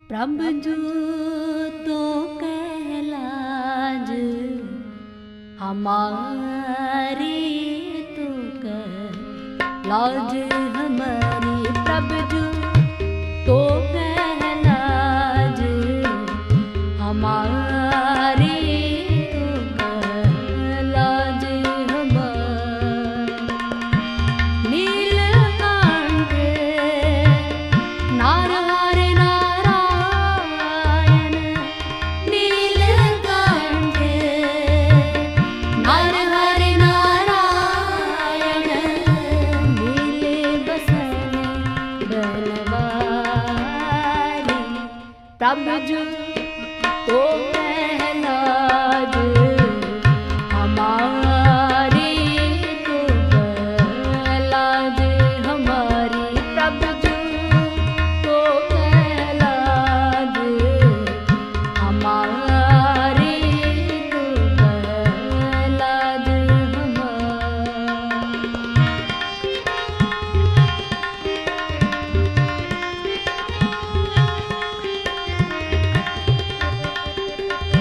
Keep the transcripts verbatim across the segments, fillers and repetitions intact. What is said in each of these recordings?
प्रभु जो तो कहलाज हमारी तो कहलाज हमारी प्रभु जो तो कहलाज हमारी तो कहलाज हमारी नीलकंठ नारायण नारायण नीलकंठ नारायण नारायण नीले बसन बनवारी प्रभु जो तो कहलाज हमारी तो कहलाज हमारी प्रभु जो तो कहलाज हमारी तो कहलाज हमारी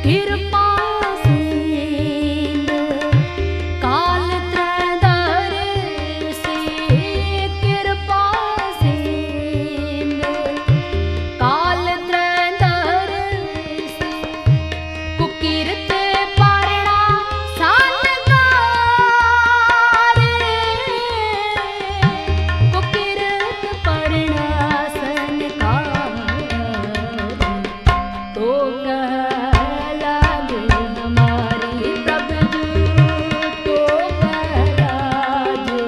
कृपा सिंध काल त्रैधर से कृपा सिंध काल त्रैधर से कुकीर्त पारणा सानकार कुकीर्त पारणा सानकार तो कह लागे हमारी प्रभु तो कह लागे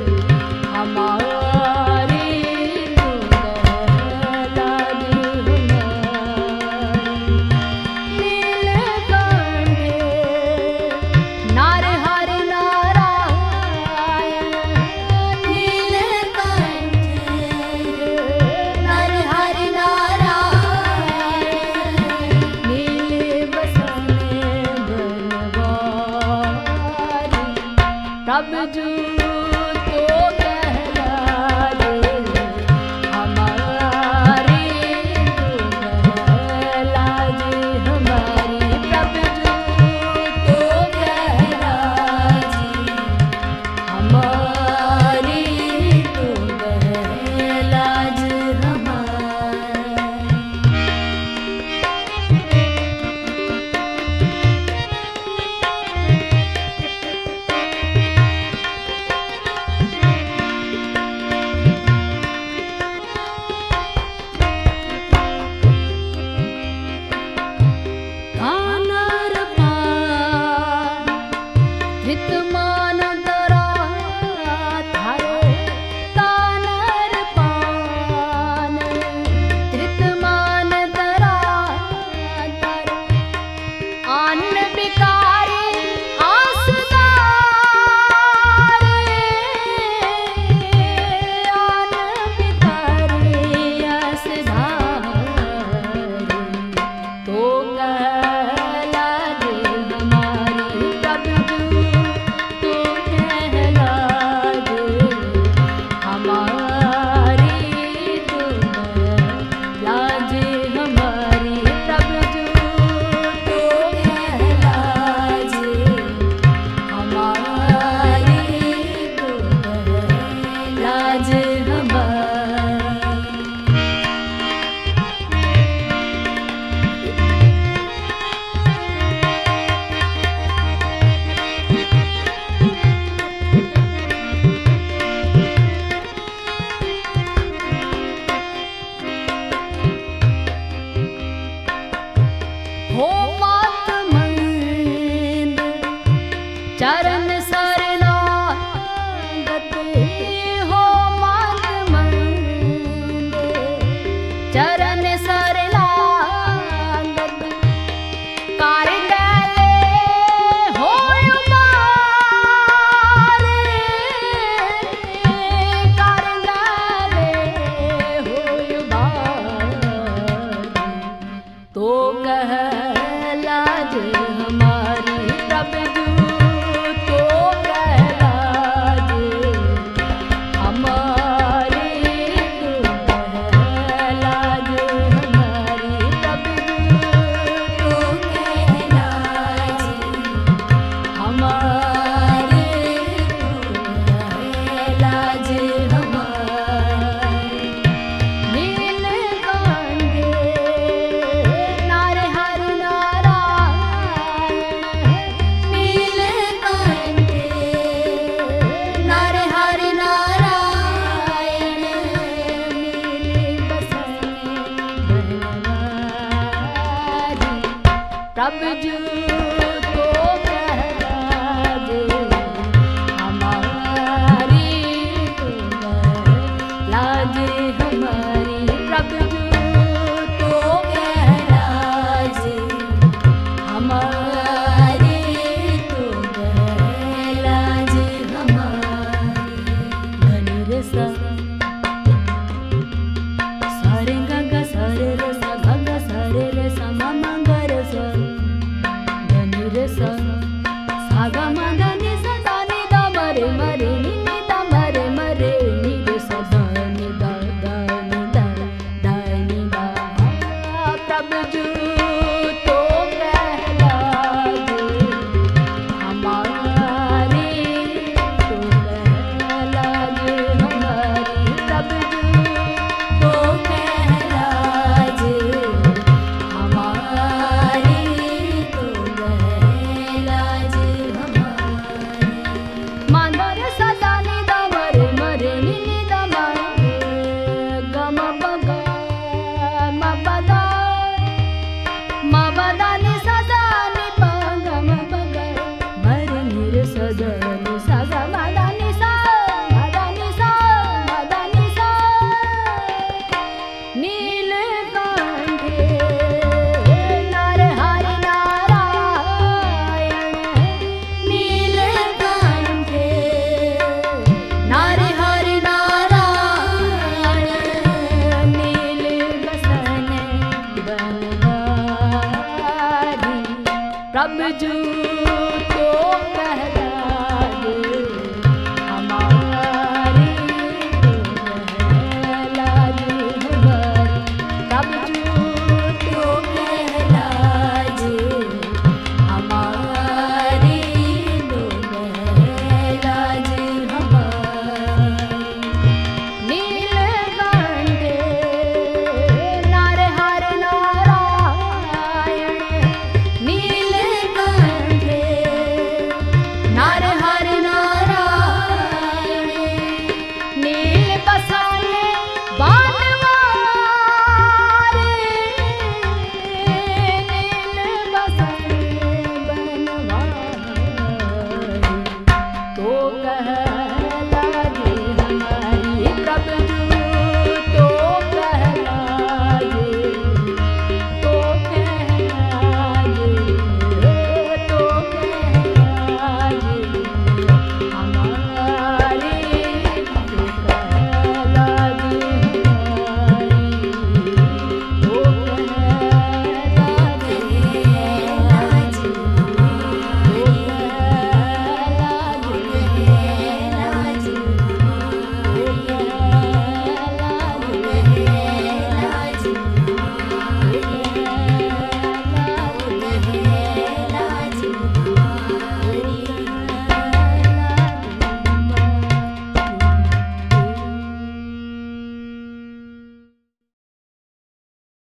हमारी तो कह लागे हमारी नीलकंठ नारहर नारायण नीलकंठ नारहर नारायण नील बसने बनवारी प्रभु जू तो कहलाए हमारी तो कहलाए हमारी प्रभु जू तो कहलाए हमारी तो कहलाए कानर पान ऋतमान दरा थारे कानर पान ऋतमान दरा थारे अन्न बिकारी आसदार अन्न बिकारी आसदार तो कहलाए हमारी प्रभु तो कहलाए हमारी तो कहलाए हमारी प्रभु तो कहलाए हमारी तो कहलाए हमारी हो मात मंद चरण शरणागत हो मात मंद चरण शरणागत कार्य गले हो उबार कार्य गले हो उबार तो कहलाए हमारी प्रभु तो कहलाए हमारी तो कहलाए हमारी प्रभु तो कहलाए हमारी तो कहलाए हमारी नीलकंठ नारहर नारायण नीलकंठ नारहर नारायण नील बसने बनवारी प्रभु जू तो कहलाए हमारी तो कहलाए हमारी प्रभु तो कहलाए हमारी तो कहलाए हमारी धनुर सा सारे गग सारे रे सा गग सारे रे सा मम गर सा धनुर सा सागा मदा नि सा दा नि दा मरे मरे नि नि दा मरे मरे नि रे सा दा नि दा दा नि दा दा नि दा प्रभु जू तो कहलाए प्रभ जू